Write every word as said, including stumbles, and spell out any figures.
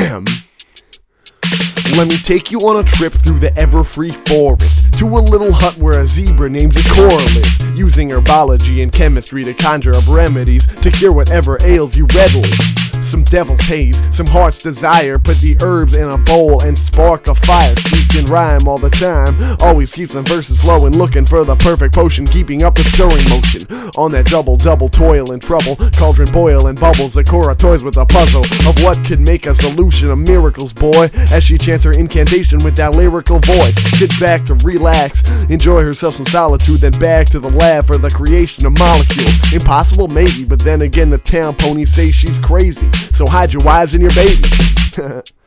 Ahem. Let me take you on a trip through the ever-free forest, to a little hut where a zebra named Zecora lives, using herbology and chemistry to conjure up remedies to cure whatever ails you readily. Some devil's haze, some heart's desire, put the herbs in a bowl and spark a fire. Speaks in rhyme all the time, always keeps them verses flowing, looking for the perfect potion, keeping up the stirring motion. On that double-double toil and trouble, cauldron boil and bubbles, Zecora toys with a puzzle of what could make a solution of miracles, boy, as she chants her incantation with that lyrical voice. Sits back to relax, enjoy herself some solitude, then back to the lab for the creation of molecules. Impossible maybe, but then again the town ponies say she's crazy, so hide your wives and your babies.